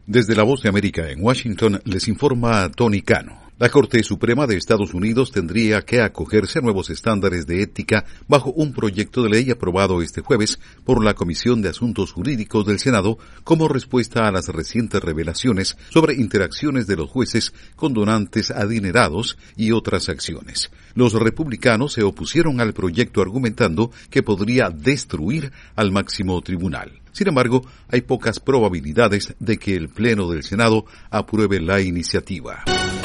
Desde la Voz de América en Washington les informa Tony Cano. La Corte Suprema de Estados Unidos tendría que acogerse a nuevos estándares de ética bajo un proyecto de ley aprobado este jueves por la Comisión de Asuntos Jurídicos del Senado como respuesta a las recientes revelaciones sobre interacciones de los jueces con donantes adinerados y otras acciones. Los republicanos se opusieron al proyecto argumentando que podría destruir al máximo tribunal. Sin embargo, hay pocas probabilidades de que el Pleno del Senado apruebe la iniciativa.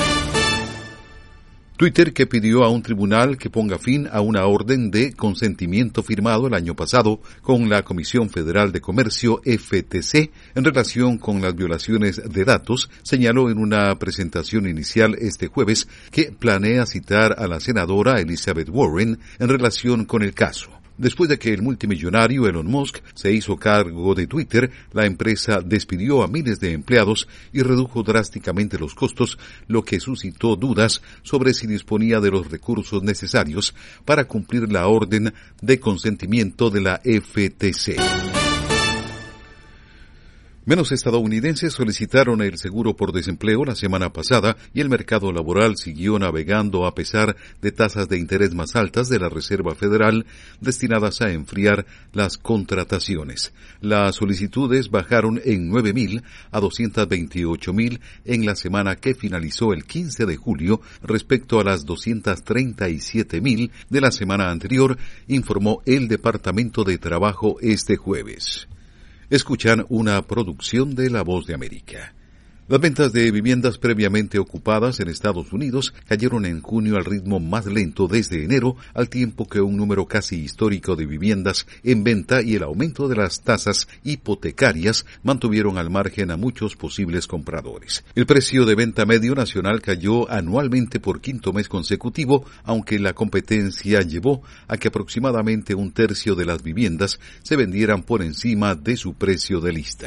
Twitter, que pidió a un tribunal que ponga fin a una orden de consentimiento firmado el año pasado con la Comisión Federal de Comercio, FTC, en relación con las violaciones de datos, señaló en una presentación inicial este jueves que planea citar a la senadora Elizabeth Warren en relación con el caso. Después de que el multimillonario Elon Musk se hizo cargo de Twitter, la empresa despidió a miles de empleados y redujo drásticamente los costos, lo que suscitó dudas sobre si disponía de los recursos necesarios para cumplir la orden de consentimiento de la FTC. Menos estadounidenses solicitaron el seguro por desempleo la semana pasada y el mercado laboral siguió navegando a pesar de tasas de interés más altas de la Reserva Federal destinadas a enfriar las contrataciones. Las solicitudes bajaron en 9,000 a 228,000 en la semana que finalizó el 15 de julio respecto a las 237,000 de la semana anterior, informó el Departamento de Trabajo este jueves. Escuchan una producción de La Voz de América. Las ventas de viviendas previamente ocupadas en Estados Unidos cayeron en junio al ritmo más lento desde enero, al tiempo que un número casi histórico de viviendas en venta y el aumento de las tasas hipotecarias mantuvieron al margen a muchos posibles compradores. El precio de venta medio nacional cayó anualmente por quinto mes consecutivo, aunque la competencia llevó a que aproximadamente un tercio de las viviendas se vendieran por encima de su precio de lista.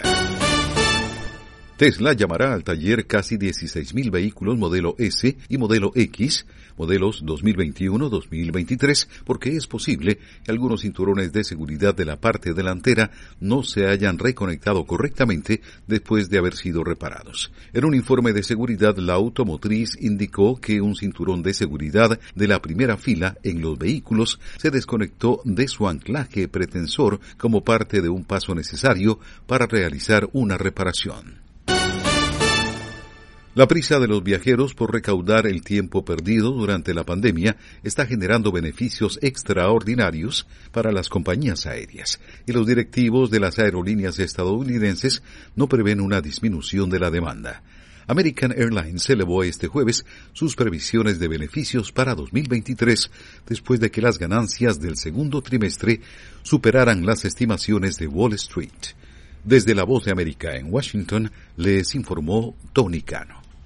Tesla llamará al taller casi 16,000 vehículos modelo S y modelo X, modelos 2021-2023, porque es posible que algunos cinturones de seguridad de la parte delantera no se hayan reconectado correctamente después de haber sido reparados. En un informe de seguridad, la automotriz indicó que un cinturón de seguridad de la primera fila en los vehículos se desconectó de su anclaje pretensor como parte de un paso necesario para realizar una reparación. La prisa de los viajeros por recaudar el tiempo perdido durante la pandemia está generando beneficios extraordinarios para las compañías aéreas, y los directivos de las aerolíneas estadounidenses no prevén una disminución de la demanda. American Airlines elevó este jueves sus previsiones de beneficios para 2023 después de que las ganancias del segundo trimestre superaran las estimaciones de Wall Street. Desde La Voz de América en Washington les informó Tony Cano.